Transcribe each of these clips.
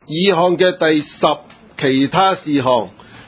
議項嘅第10其他事項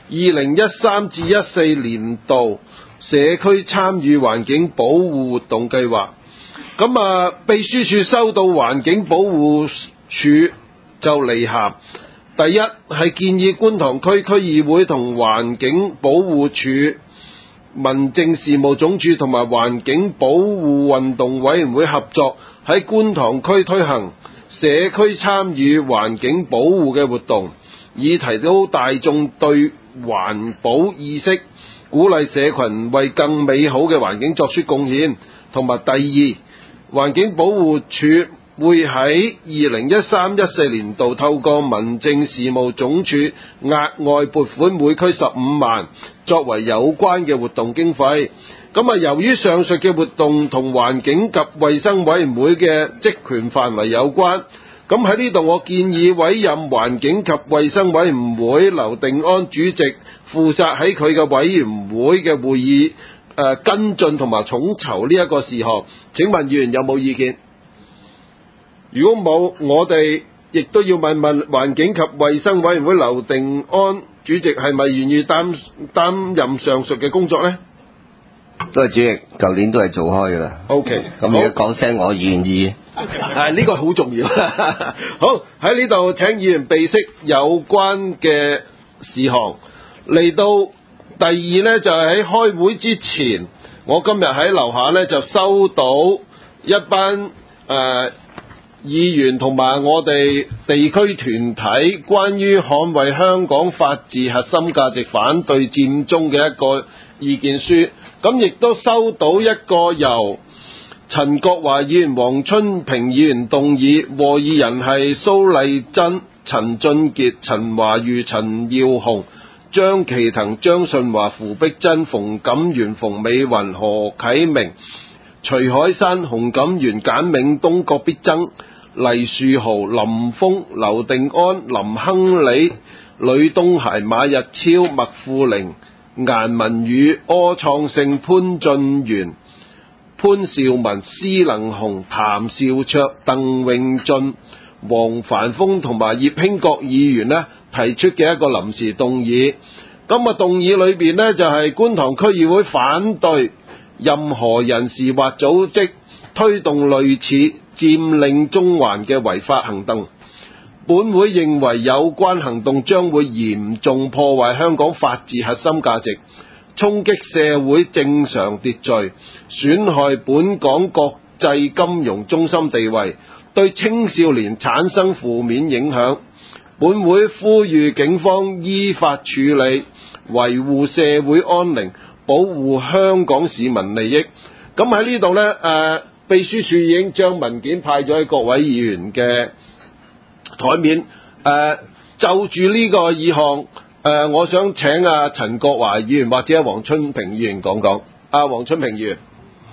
，2013至14年度社區參與環境保護活動計劃。咁秘書處收到環境保護署就離函，第一係建議觀塘區區議會同環境保護署、民政事務總署同埋環境保護運動委員會合作，喺觀塘區推行社區參與環境保護嘅活動，以提高大眾對環保意識，鼓勵社群為更美好嘅環境作出貢獻。同埋第二，環境保護署會喺2013-14年度透過民政事務總署額外撥款每區15萬，作為有關嘅活動經費。由於上述嘅活動同環境及衛生委員會嘅職權範圍有關，咁喺呢度我建議委任環境及衛生委員會劉定安主席，負責喺佢嘅委員會嘅會議跟進同埋統籌呢一個事項。請問議員有冇意見？如果冇，我哋亦都要問問環境及衛生委員會劉定安主席係咪願意擔任上述嘅工作呢？ 都係主席，舊年都係做開噶啦。 OK， 咁而家講聲我願意。 呢個好重要。好，喺呢度請議員備悉有關嘅事項。嚟到第二呢，就係喺開會之前，我今日喺樓下呢，就收到一班議員同埋我哋地區團體關於捍衛香港法治核心價值、反對佔中嘅一個意見書。咁亦都收到一個由陳國華議員、黃春平議員動議，和議人係蘇麗珍、陳俊傑、陳華裕、陳耀雄、張其騰、張順華、符碧珍、馮錦源、馮美雲、何啟明、徐海山、洪錦元、簡永東、郭必爭、黎樹豪、林峰、劉定安、林亨利、呂東孩、馬日超、麥富玲、顏文宇、柯創盛、潘俊元、潘兆文、施能雄、譚兆卓、鄧永俊、黃凡峰同埋葉興國議員呢提出嘅一個臨時動議。動議裏邊呢，就係觀塘區議會反對任何人士或組織推動類似佔領中環嘅違法行動。本會認為有關行動將會嚴重破壞香港法治核心價值，衝擊社會正常秩序，損害本港國際金融中心地位，對青少年產生負面影響。本會呼籲警方依法處理，維護社會安寧，保護香港市民利益。咁喺呢度呢，秘書處已經將文件派咗喺各位議員嘅台面。就住呢個議項，我想請陳國華議員或者黃春平議員講講。黃春平議員，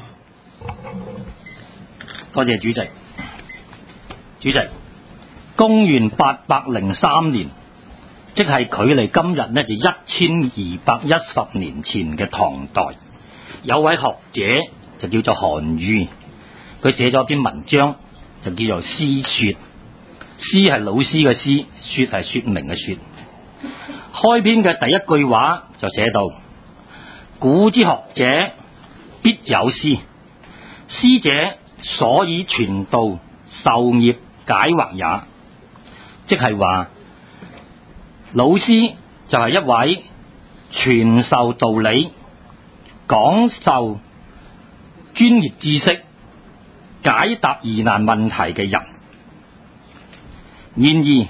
多謝主席。主席，公元803年，即係距離今日呢就1210年前嘅唐代，有位學者就叫做韓愈，佢寫咗篇文章就叫做《詩說》。詩係老師嘅詩，說係說明嘅說。開篇嘅第一句話就寫到：古之學者必有師，師者所以傳道授業解惑也。即係話老師就係一位傳授道理、講授專業知識、解答疑難問題嘅人。然而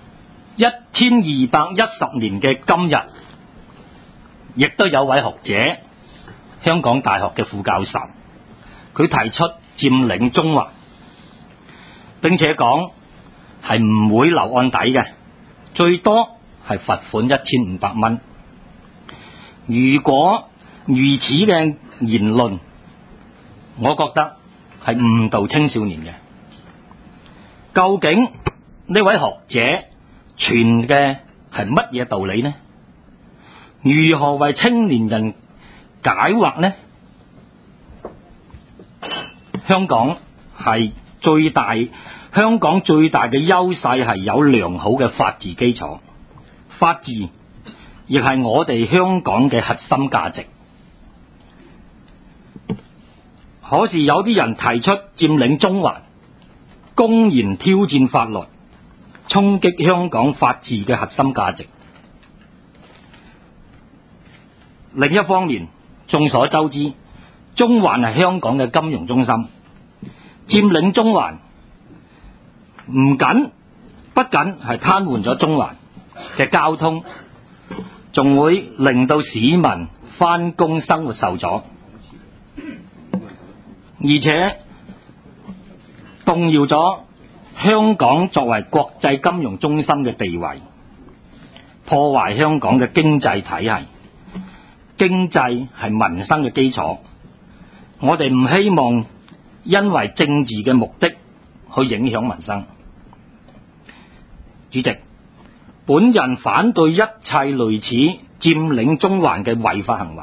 1210年嘅今日，亦都有位學者，香港大學嘅副教授，佢提出佔領中環，並且講係唔會留案底嘅，最多係罰款1500蚊。如果如此嘅言論，我覺得係誤導青少年嘅。究竟呢位學者傳嘅係乜嘢道理呢？如何為青年人解惑呢？香港係最大香港最大嘅優勢係有良好嘅法治基礎，法治亦係我哋香港嘅核心價值。可是有啲人提出佔領中環，公然挑戰法律，衝擊香港法治嘅核心價值。另一方面，眾所周知，中環係香港嘅金融中心，佔領中環不僅係癱瘓咗中環嘅交通，仲會令到市民返工生活受阻，而且動搖咗香港作為國際金融中心嘅地位，破壞香港嘅經濟體系。經濟係民生嘅基礎，我哋唔希望因為政治嘅目的去影響民生。主席，本人反對一切類似佔領中環嘅違法行為。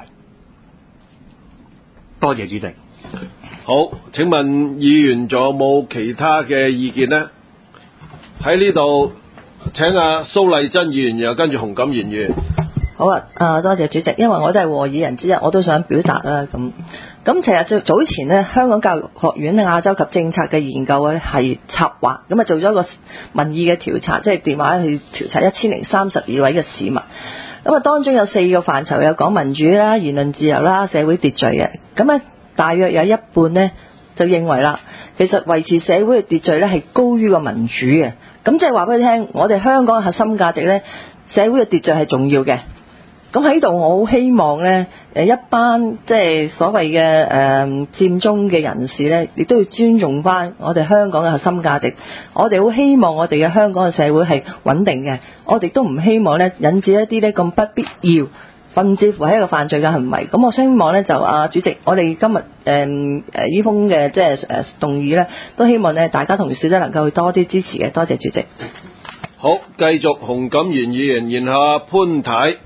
多謝主席。 好，請問議員仲有冇其他嘅意見呢？喺呢度請阿蘇麗珍議員，然後跟住洪錦賢議員。 好啊，多謝主席，因為我都係和議人之一，我都想表達啦。咁其實早前呢，香港教育學院亞洲及政策嘅研究咧係策劃咁做咗一個民意嘅調查，即係電話去調查1032位嘅市民。咁當中有4個範疇，有講民主啦、言論自由啦、社會秩序嘅。咁大約有一半呢就認為啦，其實維持社會嘅秩序咧係高於個民主嘅。咁即係話俾你聽，我哋香港嘅核心價值咧，社會嘅秩序係重要嘅。咁喺度，我好希望呢一班即係所謂嘅佔中嘅人士呢，亦都要尊重翻我哋香港嘅核心價值。我哋好希望我哋嘅香港嘅社會係穩定嘅，我哋都唔希望呢引致一啲呢咁不必要，甚至乎係一個犯罪嘅行為。咁我希望呢就主席，我哋今日呢封嘅即係動議呢，都希望呢大家同事都能夠多啲支持嘅。多謝主席。 好，繼續洪錦賢議員，然後潘太。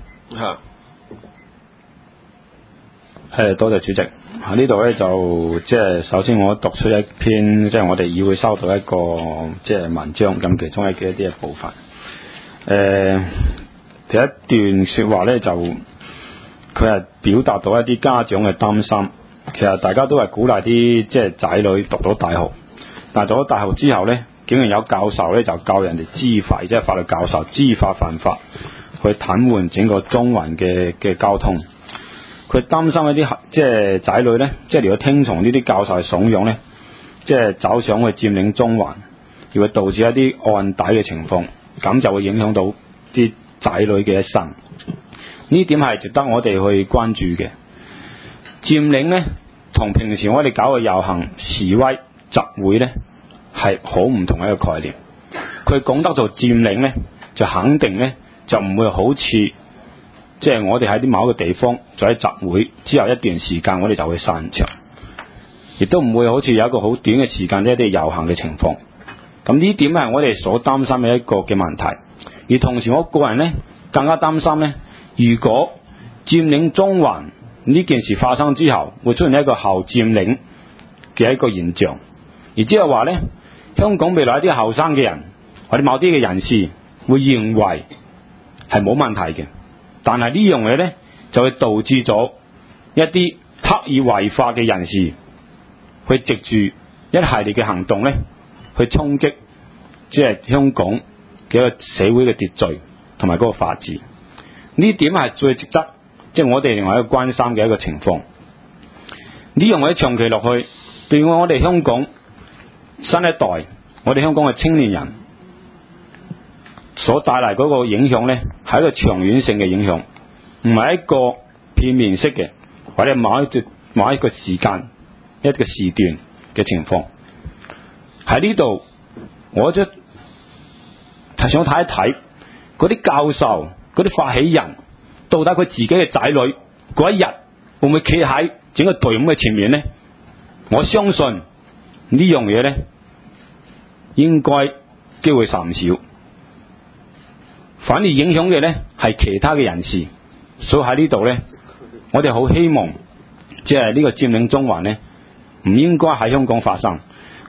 多謝主席。喺呢度咧就即係首先我讀出一篇即係我哋議會收到一個即係文章，咁其中一啲嘅部分。第一段說話咧就佢係表達到一啲家長嘅擔心。其實大家都係鼓勵啲即係仔女讀到大學，但係讀咗大學之後咧，竟然有教授咧就教人哋知法，即係法律教授知法犯法，去癱瘓整個中環嘅交通。佢擔心一啲即係仔女咧，即係如果聽從呢啲教授嘅慫恿咧，即係走上去佔領中環，而會導致一啲案底嘅情況，咁就會影響到啲仔女嘅一生。呢點係值得我哋去關注嘅。佔領咧，同平時我哋搞嘅遊行示威集會咧，係好唔同嘅一個概念。佢講得做佔領咧，就肯定咧就唔會好似即係我哋喺啲某一個地方做喺集會之後一段時間我哋就會散場，亦都唔會好似有一個好短嘅時間一啲遊行嘅情況。咁呢點係我哋所擔心嘅一個嘅問題。而同時我個人咧更加擔心咧，如果佔領中環呢件事發生之後，會出現一個後佔領嘅一個現象，而即係話咧，香港未來一啲後生嘅人或者某啲嘅人士會認為係冇問題嘅，但係呢樣嘢咧就會導致咗一啲刻意違法嘅人士去藉住一系列嘅行動咧去衝擊即係香港嘅一個社會嘅秩序同埋嗰個法治。呢點係最值得即係我哋另外一個關心嘅一個情況。呢樣嘢長期落去，對我哋香港新一代，我哋香港嘅青年人所帶嚟嗰個影響咧，係一個長遠性嘅影響，唔係一個片面式嘅，或者某一個時間一個時段嘅情況。喺呢度，我就想睇一睇嗰啲教授、嗰啲發起人，到底佢自己嘅仔女嗰一日會唔會企喺整個隊伍嘅前面呢？我相信呢樣嘢咧，應該機會甚少。反而影響嘅咧係其他嘅人士。所以喺呢度咧，我哋好希望即係呢個佔領中環咧，唔應該喺香港發生。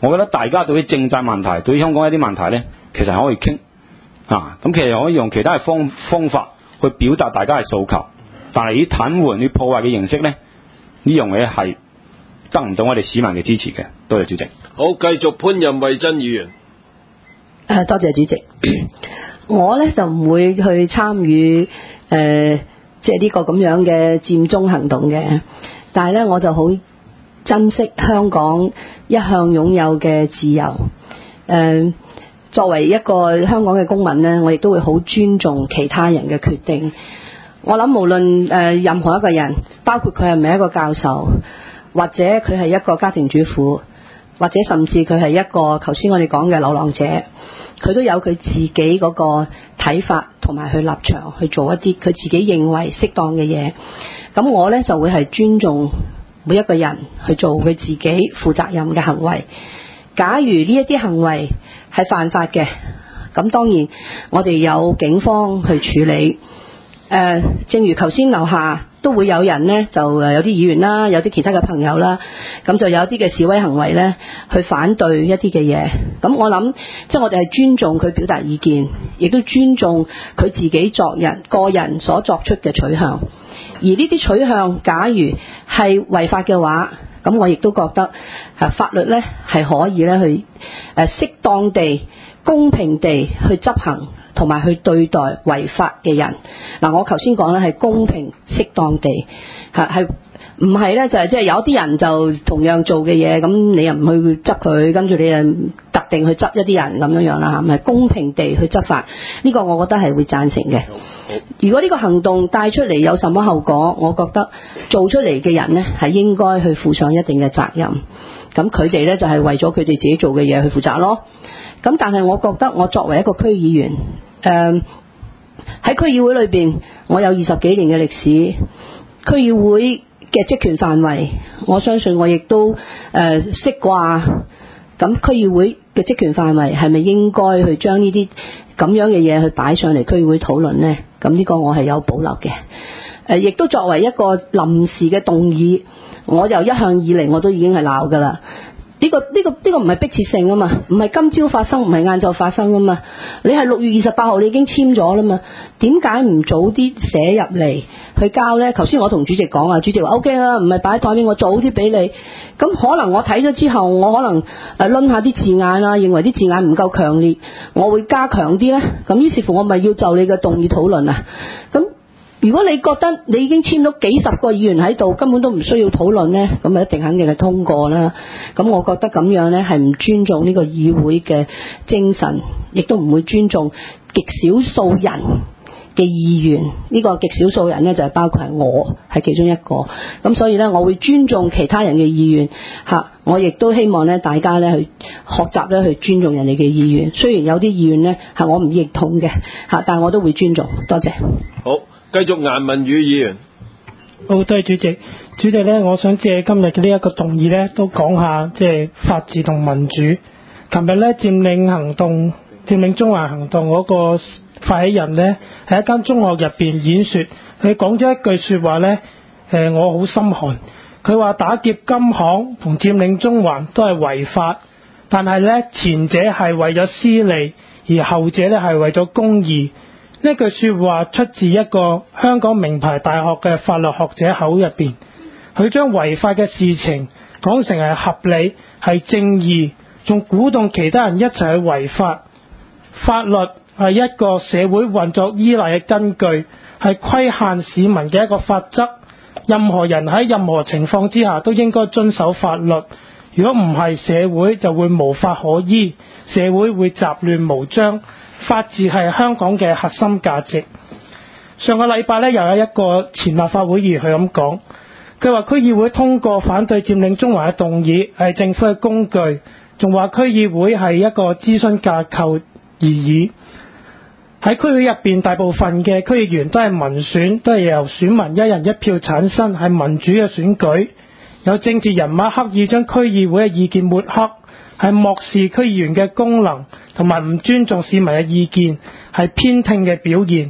我覺得大家對於政制問題，對於香港一啲問題呢，其實可以傾啊。咁其實可以用其他嘅方法去表達大家嘅訴求，但係以癱瘓、以破壞嘅形式呢，呢樣嘢係得唔到我哋市民嘅支持嘅。多謝主席。 好，繼續潘任惠珍議員。 多謝主席。我呢就唔會去參與即係呢個咁樣嘅佔中行動嘅，但係呢，我就好珍惜香港一向擁有嘅自由。作為一個香港嘅公民呢，我亦都會好尊重其他人嘅決定。我諗無論任何一個人，包括佢係咪一個教授，或者佢係一個家庭主婦，或者甚至佢係一個頭先我哋講嘅流浪者，佢都有佢自己嗰個睇法同埋去立場去做一啲佢自己認為適當嘅嘢。咁我呢就會係尊重每一個人去做佢自己負責任嘅行為。假如呢一啲行為係犯法嘅，咁當然我哋有警方去處理。正如頭先樓下都會有人呢，就有啲議員啦，有啲其他嘅朋友啦，咁就有啲嘅示威行為呢，去反對一啲嘅嘢。咁我諗，即係我哋係尊重佢表達意見，亦都尊重佢自己個人所作出嘅取向。而呢啲取向，假如係違法嘅話，咁我亦都覺得法律呢係可以呢去適當地、公平地去執行，同埋去對待違法嘅人。嗱，我頭先講咧係公平適當地，係唔係咧就係即係有啲人就同樣做嘅嘢，咁你又唔去執佢，跟住你又特定去執一啲人咁樣啦嚇，唔係公平地去執法。呢個我覺得係會贊成嘅。如果呢個行動帶出嚟有什麼後果，我覺得做出嚟嘅人呢係應該去負上一定嘅責任。咁佢哋呢就係為咗佢哋自己做嘅嘢去負責咯。咁但係我覺得我作為一個區議員，喺區議會裏邊，我有20幾年嘅歷史，區議會嘅職權範圍，我相信我亦都識啩。咁區議會嘅職權範圍係咪應該去將呢啲咁樣嘅嘢去擺上嚟區議會討論呢？咁呢個我係有保留嘅。亦都作為一個臨時嘅動議，我由一向以嚟我都已經係鬧㗎啦。呢個唔係迫切性啊嘛，唔係今朝發生，唔係晏晝發生啊嘛。你係6月28號你已經簽咗啦嘛，點解唔早啲寫入嚟去交呢？頭先我同主席講啊，主席話 OK 啦，唔係擺喺台面，我早啲俾你。咁可能我睇咗之後，我可能攆下啲字眼啊，認為啲字眼唔夠強烈，我會加強啲呢。咁於是乎我咪要就你嘅動議討論啊。咁如果你覺得你已經簽咗幾十個議員喺度，根本都唔需要討論呢，咁咪一定肯定係通過啦。咁我覺得咁樣呢係唔尊重呢個議會嘅精神，亦都唔會尊重極少數人嘅意願。呢個極少數人呢，就係包括係我係其中一個。咁所以呢，我會尊重其他人嘅意願嚇。我亦都希望呢，大家呢去學習呢去尊重人哋嘅意願。雖然有啲意願呢係我唔認同嘅嚇，但係我都會尊重。多謝。 好。繼續顏汶羽議員。 好，多謝主席。主席呢，我想借今日嘅呢一個動議呢，都講下即係法治同民主。琴日呢，佔領中環行動嗰個發起人呢，喺一間中學入邊演說，佢講咗一句說話呢，我好心寒。佢話打劫金行同佔領中環都係違法，但係呢，前者係為咗私利，而後者呢係為咗公義。呢句說話出自一個香港名牌大學嘅法律學者口入邊，佢將違法嘅事情講成係合理、係正義，仲鼓動其他人一齊去違法。法律係一個社會運作依賴嘅根據，係規限市民嘅一個法則。任何人喺任何情況之下都應該遵守法律。如果唔係，社會就會無法可依，社會會雜亂無章。法治係香港嘅核心價值。上個禮拜呢，又有一個前立法會議員佢咁講，佢話區議會通過反對佔領中環嘅動議係政府嘅工具，仲話區議會係一個諮詢架構而已。喺區會入邊，大部分嘅區議員都係民選，都係由選民一人一票產生，係民主嘅選舉。有政治人物刻意將區議會嘅意見抹黑，係漠視區議員嘅功能，同埋唔尊重市民嘅意見，係偏聽嘅表現。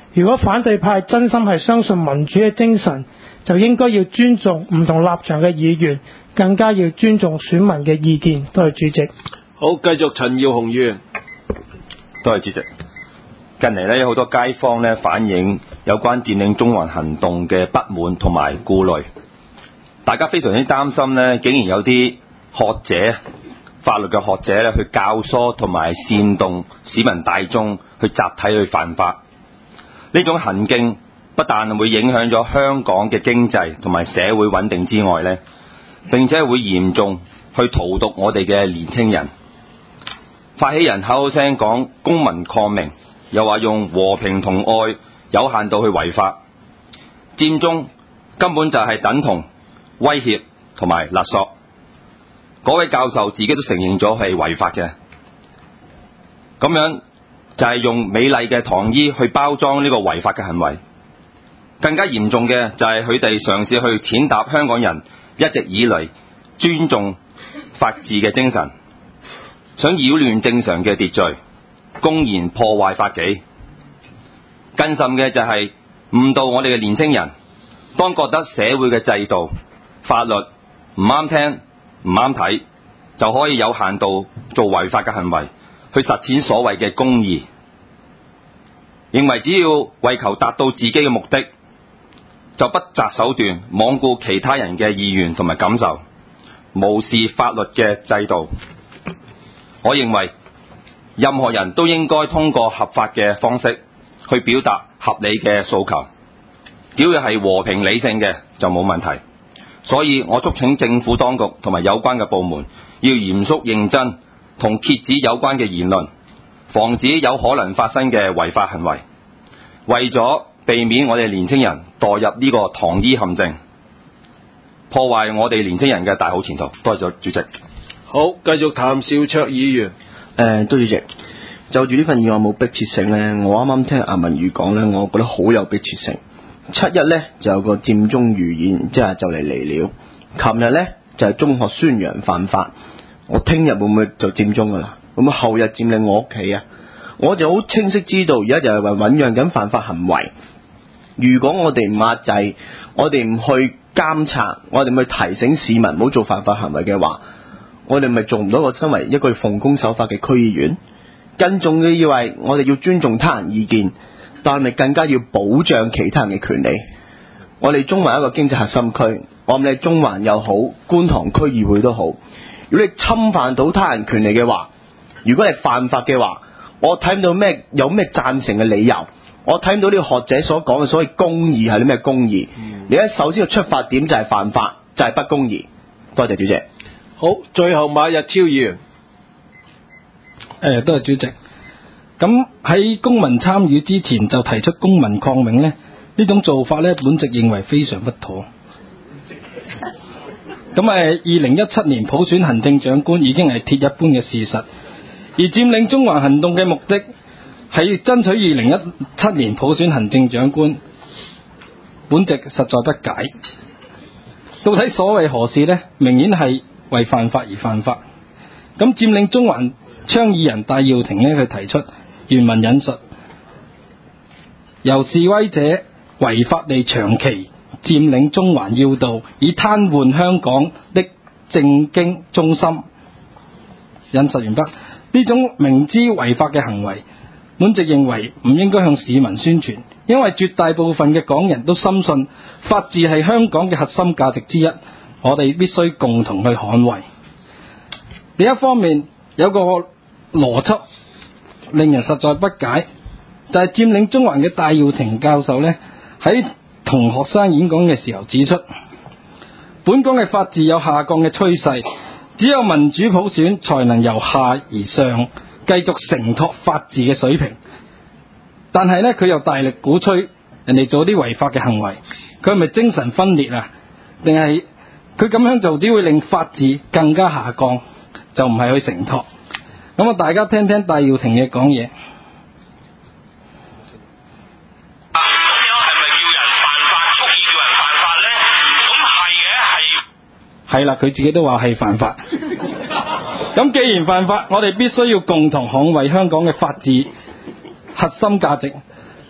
如果反對派真心係相信民主嘅精神，就應該要尊重唔同立場嘅議員，更加要尊重選民嘅意見。多謝主席。 好，繼續陳耀雄議員。 多謝主席。近嚟咧有好多街坊咧反映有關佔領中環行動嘅不滿同埋顧慮，大家非常之擔心咧，竟然有啲學者、法律嘅學者咧去教唆同埋煽動市民大眾去集體去犯法。呢種行徑不但會影響咗香港嘅經濟同埋社會穩定之外咧，並且會嚴重去荼毒我哋嘅年輕人。發起人口口聲講公民抗命，又話用和平同愛有限度去違法，佔中根本就係等同威脅同埋勒索。嗰位教授自己都承認咗係違法嘅，咁樣就係用美麗嘅糖衣去包裝呢個違法嘅行為。更加嚴重嘅就係佢哋嘗試去踐踏香港人一直以嚟尊重法治嘅精神，想擾亂正常嘅秩序，公然破壞法紀。更甚嘅就係誤導我哋嘅年輕人，當覺得社會嘅制度、法律唔啱聽、唔啱睇，就可以有限度做違法嘅行為，去實踐所謂嘅公義。認為只要為求達到自己嘅目的，就不擇手段罔顧其他人嘅意願同埋感受，無視法律嘅制度。我認為任何人都應該通過合法嘅方式去表達合理嘅訴求，只要係和平理性嘅就冇問題。所以我促請政府當局同埋有關嘅部門要嚴肅認真同遏止有關嘅言論，防止有可能發生嘅違法行為，為咗避免我哋年輕人墮入呢個糖衣陷阱，破壞我哋年輕人嘅大好前途。多謝主席。 好，繼續譚兆卓議員。 多謝主席。就住呢份議案冇迫切性呢，我啱啱聽阿文宇講呢，我覺得好有迫切性。7·1呢就有個佔中預演，即係就嚟嚟了。琴日呢就係中學宣揚犯法，我聽日會唔會就佔中噶啦？咁後日佔領我屋企啊？我就好清晰知道，而家就係醞釀緊犯法行為。如果我哋唔壓制，我哋唔去監察，我哋唔去提醒市民唔好做犯法行為嘅話，我哋咪做唔到個身為一個奉公守法嘅區議員。更重要以為我哋要尊重他人意見，但係更加要保障其他人嘅權利。我哋中環一個經濟核心區，我諗你中環又好，觀塘區議會都好，如果你侵犯到他人權利嘅話，如果係犯法嘅話，我睇唔到有咩贊成嘅理由。我睇唔到呢個學者所講嘅所謂公義係啲咩公義。你一首先個出發點就係犯法，就係不公義。多謝主席。 好，最後馬日超議員。 多謝主席。咁喺公民參與之前就提出公民抗命呢種做法呢，本席認為非常不妥。咁2017年普選行政長官已經係鐵一般嘅事實，而佔領中環行動嘅目的係爭取2017年普選行政長官，本席實在不解。到底所謂何事呢？明顯係為犯法而犯法。咁佔領中環倡議人戴耀廷呢，佢提出原文引述，由示威者違法地長期佔領中環要道，以癱瘓香港的政經中心。引述完畢。呢種明知違法嘅行為，本席認為唔應該向市民宣傳，因為絕大部分嘅港人都深信法治係香港嘅核心價值之一，我哋必須共同去捍衛。另一方面，有個邏輯令人實在不解，就係佔領中環嘅戴耀廷教授呢，喺同學生演講嘅時候指出，本港嘅法治有下降嘅趨勢，只有民主普選才能由下而上繼續承托法治嘅水平。但係呢，佢又大力鼓吹人哋做啲違法嘅行為，佢係咪精神分裂啊？定係佢咁樣做只會令法治更加下降，就唔係去承托？咁大家聽聽戴耀廷嘅講嘢。係啦，佢自己都話係犯法。咁既然犯法，我哋必須要共同捍衛香港嘅法治核心價值。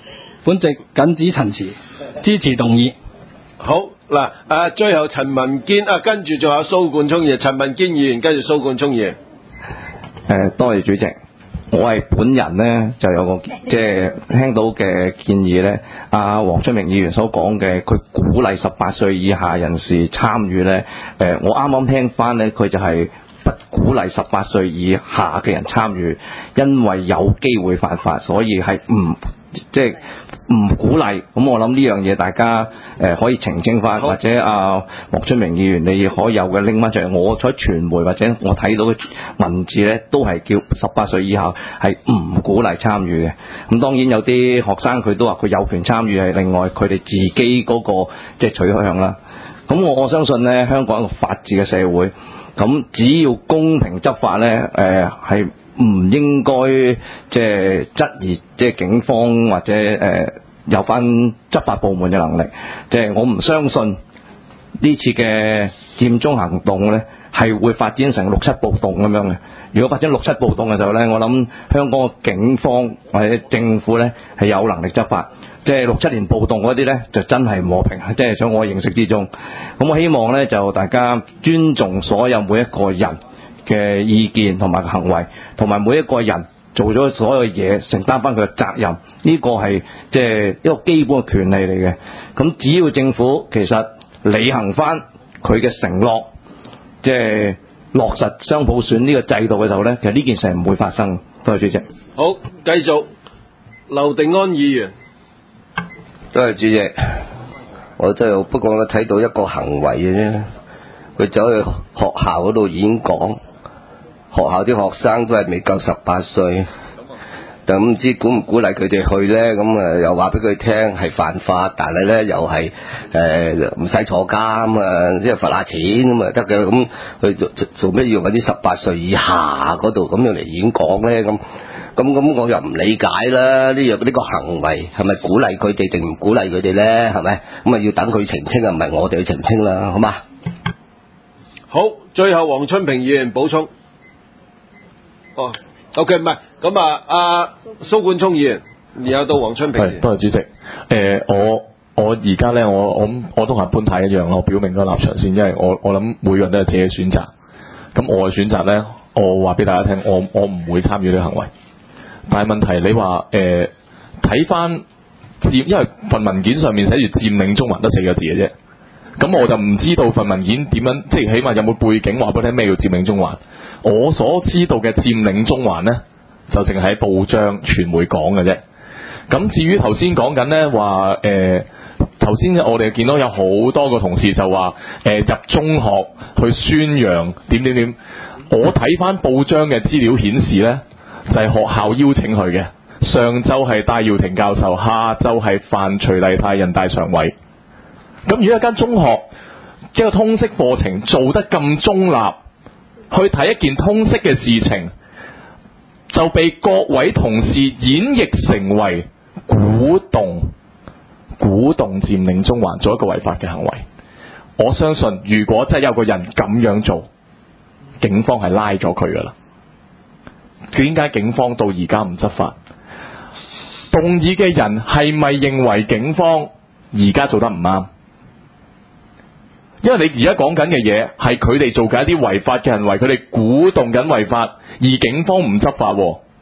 本席謹此陳詞，支持動議。 好嗱，最後陳文堅跟住仲有蘇冠聰議員，陳文堅議員跟住蘇冠聰議員。 多謝主席。我係本人呢，就有個即係聽到嘅建議呢，黃春明議員所講嘅，佢鼓勵18歲以下人士參與呢。我啱啱聽翻呢，佢就係不鼓勵18歲以下嘅人參與，因為有機會犯法，所以係唔鼓勵。咁我諗呢樣嘢大家可以澄清翻，或者黃春明議員你可以有嘅拎翻出嚟。我喺傳媒或者我睇到嘅文字呢，都係叫18歲以下係唔鼓勵參與嘅。咁當然有啲學生佢都話佢有權參與，係另外佢哋自己嗰個即係取向啦。咁我相信呢，香港係一個法治嘅社會，咁只要公平執法呢，係唔應該即係質疑即係警方或者有翻執法部門嘅能力。即係我唔相信呢次嘅佔中行動呢係會發展成6·7暴動咁樣嘅。如果發展6·7暴動嘅時候呢，我諗香港嘅警方或者政府呢係有能力執法。即係6·7年暴動嗰啲呢，就真係唔和平，即係喺我認識之中。咁我希望呢，就大家尊重所有每一個人嘅意見同埋行為，同埋每一個人做咗所有嘢，承擔翻佢嘅責任，呢個係即係一個基本嘅權利嚟嘅。咁只要政府其實履行翻佢嘅承諾，即係落實雙普選呢個制度嘅時候呢，其實呢件事係唔會發生。多謝主席。 好，繼續劉定安議員。 多謝主席。我真係不過我睇到一個行為嘅啫，佢走去學校嗰度演講。學校啲學生都係未夠18歲，就唔知鼓唔鼓勵佢哋去呢？咁又話俾佢聽係犯法，但係呢又係唔使坐監即係罰下錢咁得嘅。咁佢做咩要揾啲18歲以下嗰度咁樣嚟演講呢？咁我又唔理解啦。呢個行為係咪鼓勵佢哋定唔鼓勵佢哋呢？係咪咁要等佢澄清唔係我哋去澄清啦，好嘛？ 好，最後黃春平議員補充。OK， 唔係咁蘇冠聰議員，然後到黃春平議員。 多謝主席。我而家咧，我都同潘太一樣，我表明個立場先，因為我諗每個人都有自己嘅選擇。咁我嘅選擇咧，我話俾大家聽，我唔會參與呢個行為。但係問題你話睇翻因為份文件上面寫住佔領中環得4個字嘅啫。咁我就唔知道份文件點樣，即係起碼有冇背景話俾你聽咩叫佔領中環。我所知道嘅佔領中環呢，就淨係喺報章傳媒講嘅啫。咁至於頭先講緊呢話，頭先我哋見到有好多個同事就話入中學去宣揚點。我睇翻報章嘅資料顯示呢，就係學校邀請佢嘅。上晝係戴耀廷教授，下晝係范徐麗泰人大常委。咁如果一間中學一個通識課程做得咁中立，去睇一件通識嘅事情，就被各位同事演繹成為鼓動佔領中環做一個違法嘅行為。我相信如果真係有個人咁樣做，警方係拉咗佢噶啦。點解警方到而家唔執法？動議嘅人係咪認為警方而家做得唔啱？因為你而家講緊嘅嘢係佢哋做緊一啲違法嘅行為，佢哋鼓動緊違法，而警方唔執法。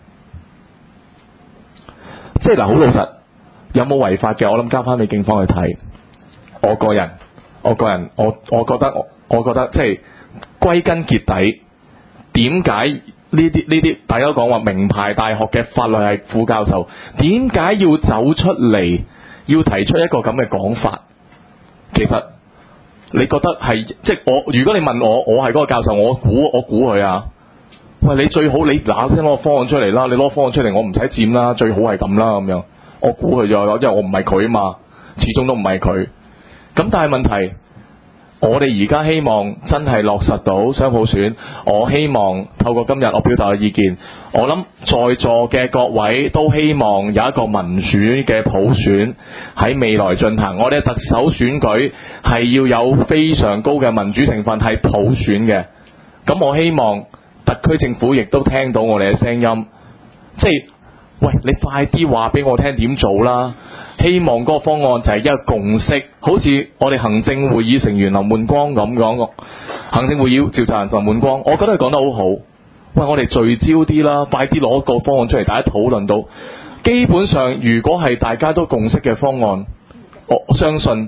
即係嗱，好老實，有冇違法嘅？我諗交翻俾警方去睇。我個人，我覺得即係歸根結底，點解呢啲大家講話名牌大學嘅法律系副教授，點解要走出嚟要提出一個咁嘅講法？其實你覺得係即係如果你問我係嗰個教授，我估佢啊。喂，你最好你嗱先攞個方案出嚟啦，你攞方案出嚟，我唔使佔啦，最好係咁啦咁樣。我估佢咗，因為我唔係佢啊嘛，始終都唔係佢。咁但係問題，我哋而家希望真係落實到雙普選。我希望透過今日我表達嘅意見，我諗在座嘅各位都希望有一個民主嘅普選喺未來進行。我哋嘅特首選舉係要有非常高嘅民主成分，係普選嘅。咁我希望特區政府亦都聽到我哋嘅聲音，即係喂，你快啲話俾我聽點做啦！ 希望嗰個方案就係一個共識，好似我哋行政會議成員林煥光咁講，行政會議召集人林煥光，我覺得佢講得好好。喂，我哋聚焦啲啦，快啲攞個方案出嚟，大家討論到。基本上，如果係大家都共識嘅方案，我相信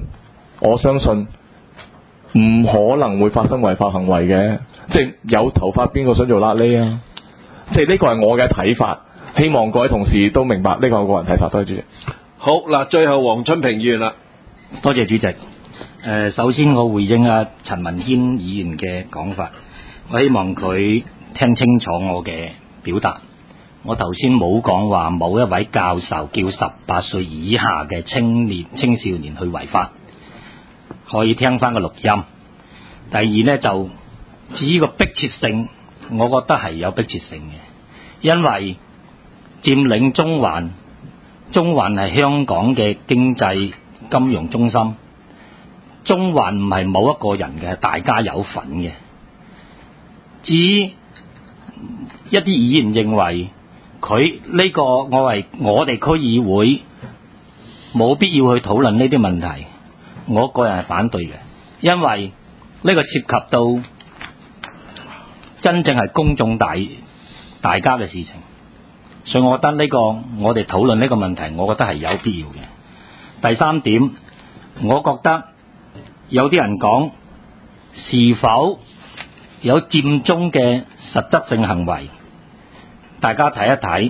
唔可能會發生違法行為嘅。即係有頭髮，邊個想做瘌痢啊？即係呢個係我嘅睇法，希望各位同事都明白呢個係我個人睇法。多謝主席。 好嗱，最後黃春平議員啦。 多謝主席。首先我回應陳文軒議員嘅講法，我希望佢聽清楚我嘅表達。我頭先冇講話某一位教授叫18歲以下嘅青少年去違法，可以聽翻個錄音。第二呢，就至於個迫切性，我覺得係有迫切性嘅，因為佔領中環係香港嘅經濟金融中心，中環唔係某一個人嘅，大家有份嘅。至於一啲議員認為佢呢個我哋區議會冇必要去討論呢啲問題，我個人係反對嘅，因為呢個涉及到真正係公眾大家嘅事情，所以我覺得呢個我哋討論呢個問題，我覺得係有必要嘅。第三點，我覺得有啲人講是否有佔中嘅實質性行為，大家睇一睇，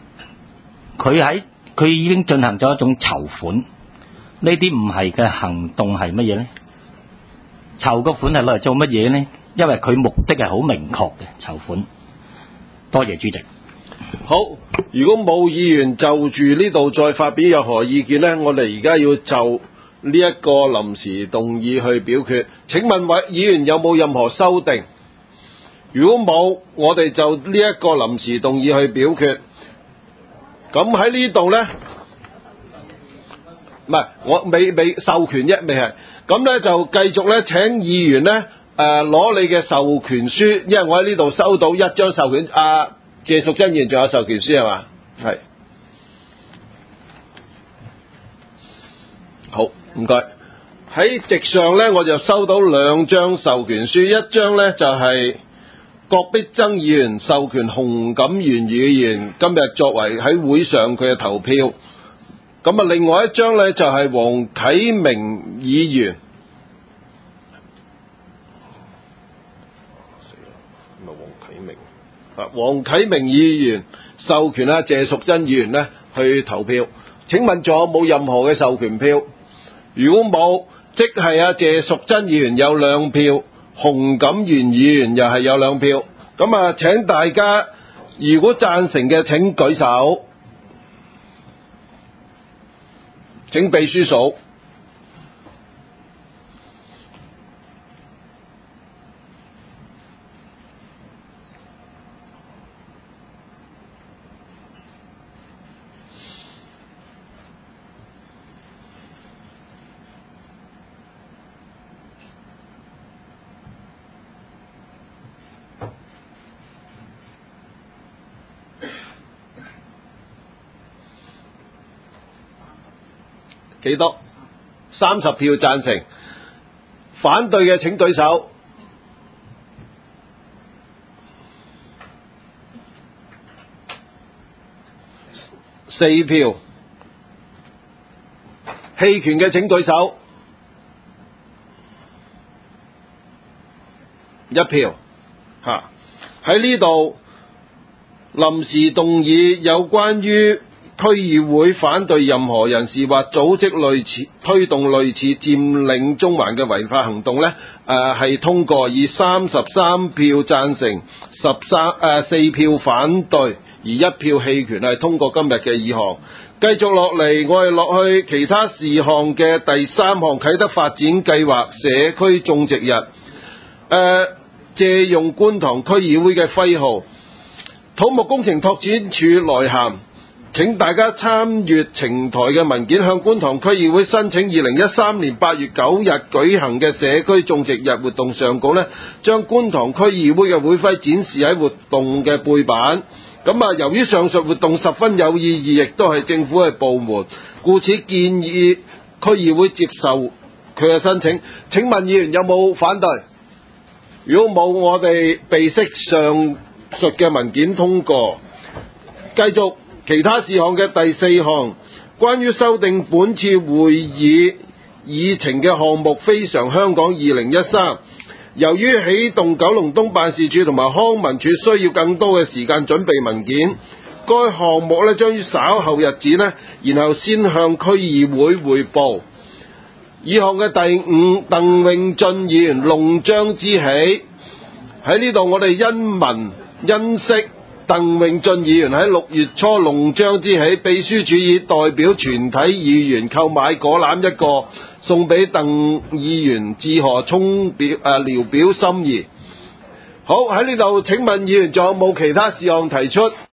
佢已經進行咗一種籌款，呢啲唔係嘅行動係乜嘢呢？籌個款係攞嚟做乜嘢呢？因為佢目的係好明確嘅籌款。多謝主席。 好，如果冇議員就住呢度再發表任何意見呢，我哋而家要就呢一個臨時動議去表決。請問議員有冇任何修訂？如果冇，我哋就呢一個臨時動議去表決。咁喺呢度呢，唔係我未授權啫，未係。咁呢就繼續呢，請議員呢攞你嘅授權書，因為我喺呢度收到一張授權。謝淑珍議員仲有授權書係嘛？係。好，唔該。喺席上呢，我就收到2張授權書，一張呢就係郭碧珍議員授權洪錦元議員今日作為喺會上佢嘅投票。咁另外一張呢就係黃啟明議員。黃啟明議員授權謝淑珍議員呢去投票。請問仲有冇任何嘅授權票？如果冇，即係謝淑珍議員有2票，洪錦元議員又係有2票。咁請大家如果贊成嘅請舉手，請秘書數。幾多？30票贊成，反對嘅請舉手。4票，棄權嘅請舉手。1票。喺呢度臨時動議有關於區議會反對任何人士或組織推動類似佔領中環嘅違法行動呢，係通過，以33票贊成，4票反對，而1票棄權係通過今日嘅議項。繼續落嚟，我哋落去其他事項嘅第3項啟德發展計劃社區種植日，借用觀塘區議會嘅徽號。土木工程拓展署來函，請大家參閱呈台嘅文件，向觀塘區議會申請2013年8月9日舉行嘅社區種植日活動上稿呢，將觀塘區議會嘅會徽展示喺活動嘅背板。 咁啊，由於上述活動十分有意義，亦都係政府嘅部門，故此建議區議會接受佢嘅申請。請問議員有冇反對？如果冇，我哋備悉上述嘅文件通過。繼續其他事項嘅第4項，關於修訂本次會議議程嘅項目非常香港2013。由於起動九龍東辦事處同埋康文署需要更多嘅時間準備文件，該項目呢將於稍後日子呢，然後先向區議會匯報。議項嘅第5，鄧永俊議員弄璋之喜。喺呢度我哋因聞因悉鄧永俊議員喺6月初弄璋之喜，秘書處已代表全體議員購買果籃1個，送俾鄧議員致賀聊表心意。好，喺呢度請問議員仲有冇其他事項提出？